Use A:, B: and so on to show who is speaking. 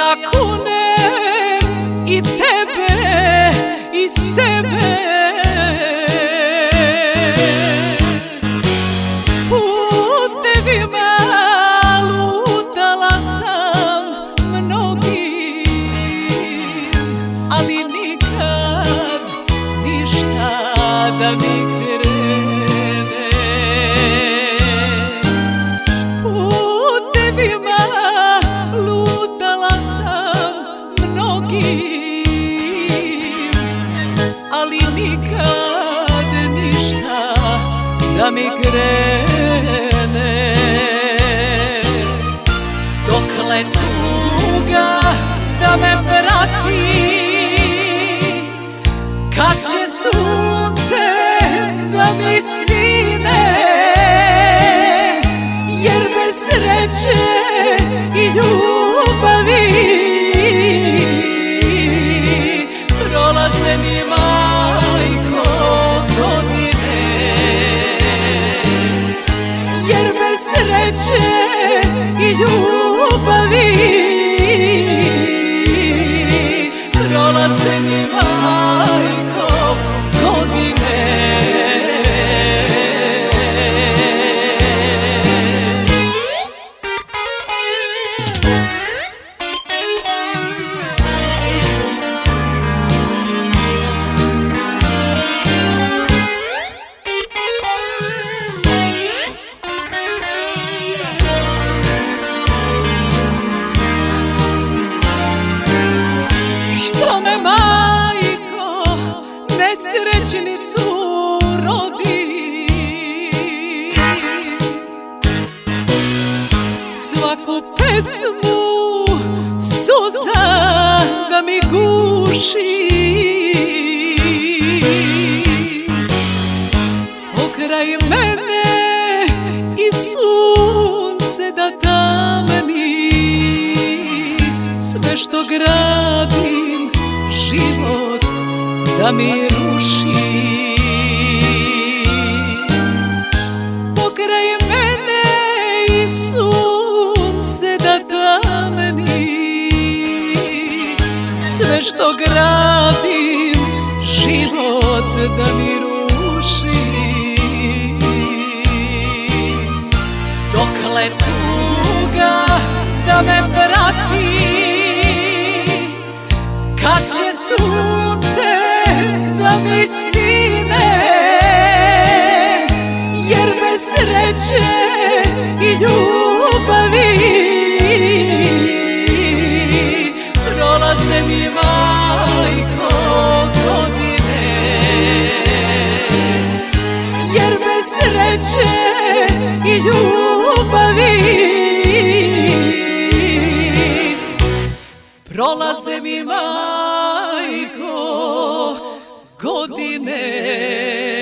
A: ja kunem i tebe i sebe. Putevima lutala sam mnogim, ali nikad ništa da mi krene. Putevima lutala sam mnogim, ali nikad ništa da mi krene. Dokle tuga da me prati, kad će sunce da mi sine, jer bez sreće i ljubavi prolaze mi, majko, godine. Jer bez sreće i ljubavi prolaze mi, majko, godine. Što me, majko, nesrećnicu rodi, svaku pesmu suza da mi guši, pokraj mene i sunce da tamni, sve što gradim život da mi ruši. Pokraj mene i sunce da tamni, sve što gradim život da mi ruši. Dokle tuga da me prati, kad će sunce da mi sine, jer bez sreće i ljubavi prolaze mi, majko, godine. Jer bez sreće i ljubavi prolaze mi, majko, godine.